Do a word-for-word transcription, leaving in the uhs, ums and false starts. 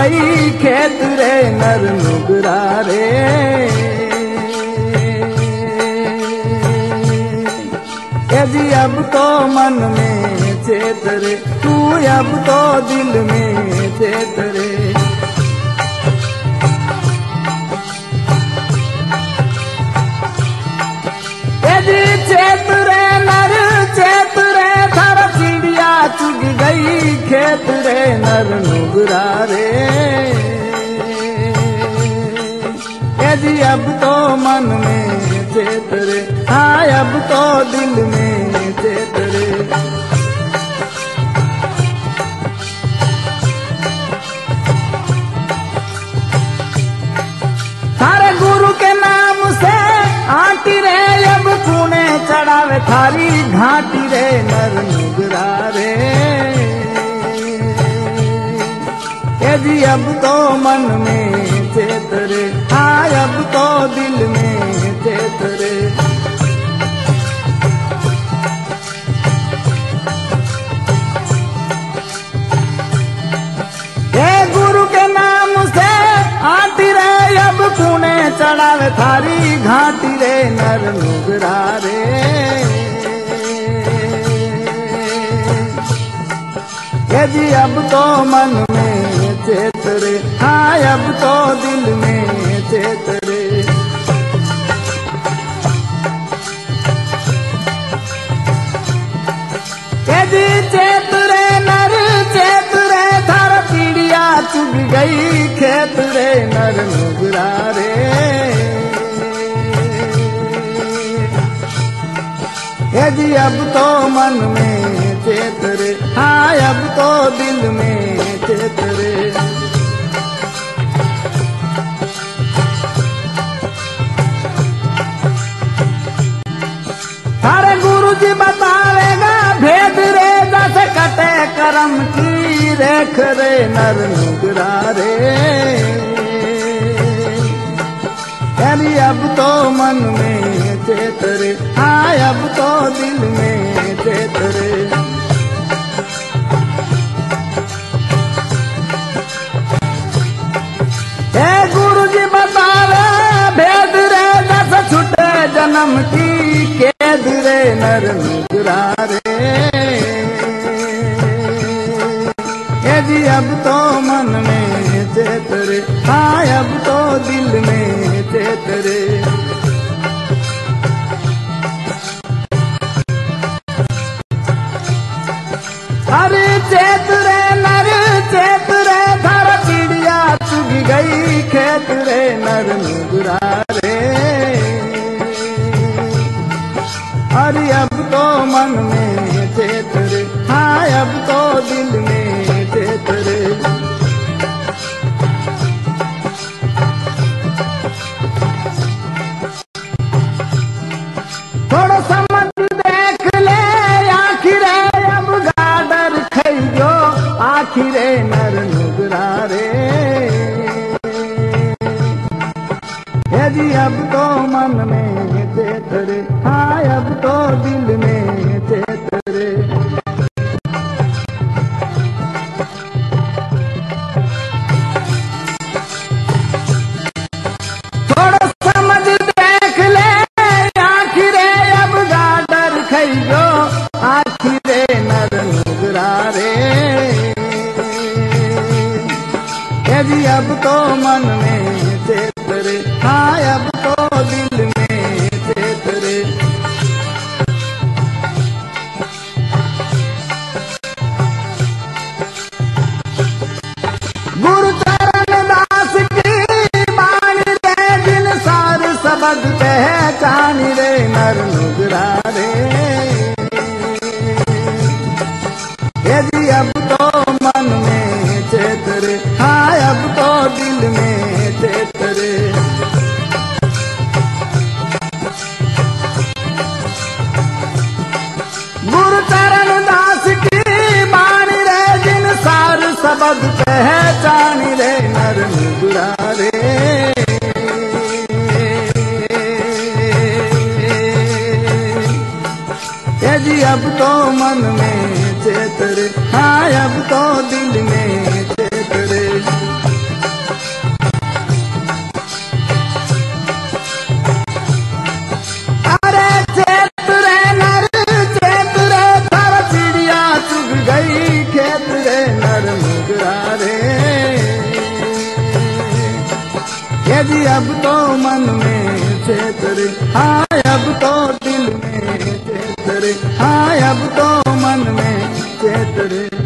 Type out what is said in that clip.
गई खेत रे नर नुगरा रे। यदि अब तो मन में चेत रे तू, अब तो दिल में चेत रे। यदि चेत रे नर चेत रे, थारा चिड़िया चुग गई खेत रे नर नुगरा रे। यदि अब तो मन में चेत रे, हाँ अब तो दिल में चेत रे। थारे गुरु के नाम से आटी रे, अब कूने चढ़ावे थारी घाटी रे नर नुगरा रे। यदि अब तो मन में चेत रे, हाँ अब तो दिल में चेत रे। हे गुरु के नाम से आती रे, अब कूने चढ़ावे थारी घाटी रे नर नुगरा रे। यदि अब तो मन में चेत रे, हाँ अब तो दिल में चेत रे। यदि चेत रे नर चेत रे, थारा चिड़िया चुग गई खेत रे नर नुगरा रे। यदि अब तो मन में चेत रे, हाँ अब तो दिल में चेत रे। थारे गुरु जी बतावेगा भेद रे, जैसे कटे करम की रेख रे नर नुगरा रे। यदि अब तो मन में चेत रे, हाँ अब तो दिल में चेत रे। हे गुरु जी बतावे भेद रे, जैसे छुटे जन्म की कैद रे नर नुगरा रे। यदि अब तो मन में चेत रे, हाँ अब तो दिल में चेत रे। अरे चेत रे नर चेत रे, थारा चिड़िया चुग गई खेत रे नर नुगरा रे। अरे अब तो मन में चेत रे, हाँ अब तो दिल में चेत रे। थोड़ा समझ देख ले आखिर अब गाडर खइयो आखिर नर नुगरा रे। यदि अब तो मन में चेत रे, हाँ अब तो दिल में चेत रे। थोड़ा समझ देख ले आखिर अब गाडर खइयो आखिर नर नुगरा रे। यदि अब तो मन में चेत रे, हाँ अब तो दिल में चेत रे। गुरु चरण दास की बाणी रे, जिन सार सबद पहचान रे नर नुगरा रे। यदि अब तो मन में चेत रे, हाँ अब तो दिल में चेत रे। गुरु चरण दास की बाणी रे, जिन सार सबद पहचान रे नर नुगरा रे। यदि अब तो मन में चेत रे, हाँ अब तो दिल में चेत रे। के जी अब तो मन में चेत रे, हाँ अब तो दिल में चेत रे, हाँ अब तो मन में चेत रे।